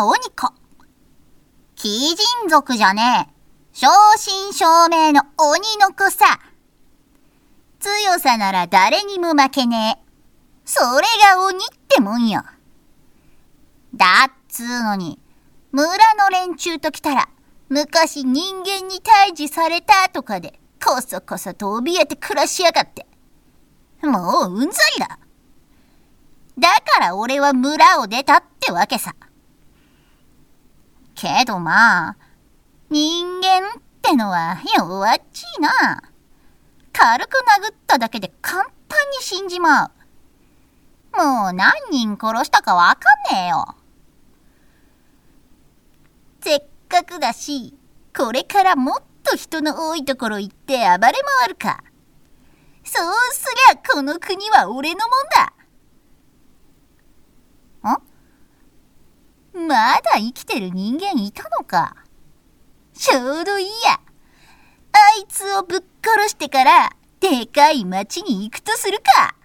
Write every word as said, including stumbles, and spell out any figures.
は鬼子。鬼人族じゃねえ。正真正銘の鬼の子さ。強さなら誰にも負けねえ。それが鬼ってもんよ。だっつーのに、村の連中と来たら、昔人間に退治されたとかで、こそこそと怯えて暮らしやがって。もううんざりだ。だから俺は村を出たってわけさ。けどまあ、人間ってのは弱っちいな。軽く殴っただけで簡単に死んじまう。もう何人殺したかわかんねえよ。せっかくだし、これからもっと人の多いところ行って暴れ回るか。そうすりゃこの国は俺のもんだ。ん？まだ生きてる人間いたのか。ちょうどいいや。あいつをぶっ殺してからでかい町に行くとするか。